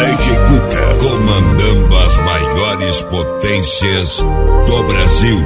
DJ Cuca, comandando as maiores potências do Brasil.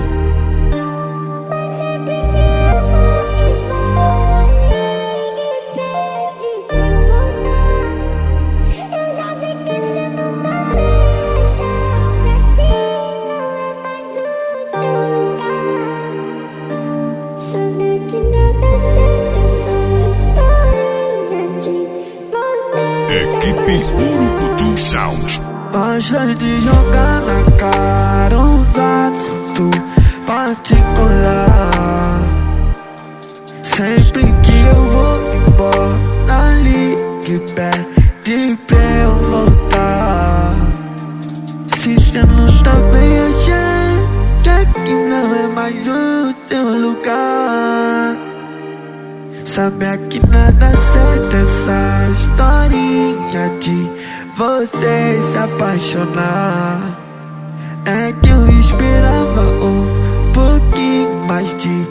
Equipe Urucutu Sound. Gosta de jogar na cara uns assuntos particular. Sempre que eu vou embora, ligue, pede pra eu voltar. Se cê não tá bem, eu sei que aqui não é mais o teu lugar. Sabe que nada certo essa historinha de você se apaixonar. É que eu esperava um pouquinho mais de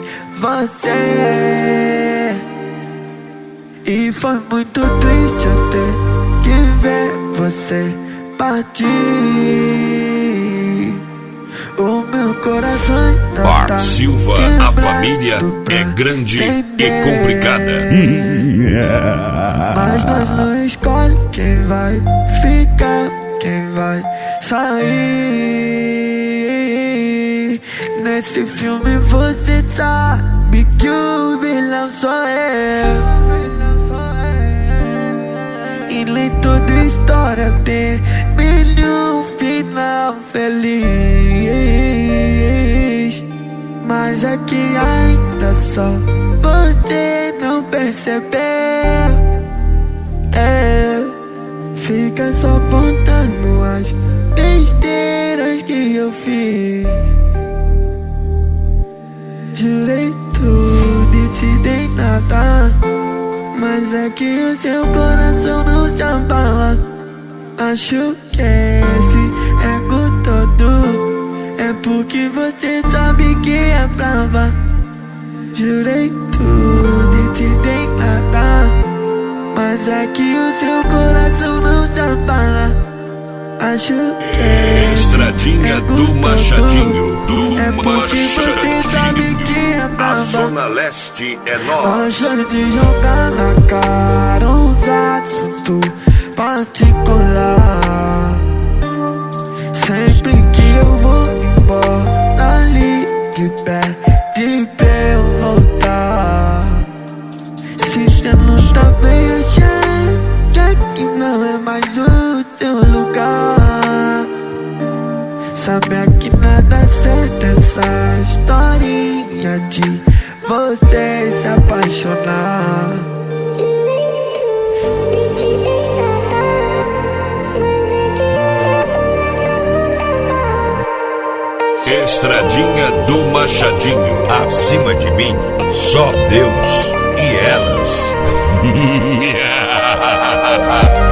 você. E foi muito triste eu ter que ver você partir. O meu coração ainda Bar Silva, a família é grande e complicada. Mas nós não escolhe quem vai ficar, quem vai sair. Nesse filme você sabe que o vilão sou eu. E nem toda história tem um final feliz. Mas é que ainda só você não percebeu. Fica só apontando as besteiras que eu fiz. Jurei tudo e te dei nada, mas é que o seu coração não se abala. Acho que esse ego todo é porque você sabe que é brava. Jurei tudo e te dei nada, mas é que o seu coração não se abala. Acho que Estradinha do Machadinho, é porque você sabe que é brava. A Zona Leste é nossa. Gosta de jogar na cara uns assuntos particular. Sempre que eu vou embora, ligue, pede pra eu voltar. Se cê não tá bem, eu sei que aqui não é mais o teu lugar. Sabe que nada certo essa historinha de você se apaixonar. Estradinha do Machadinho, acima de mim, só Deus e elas.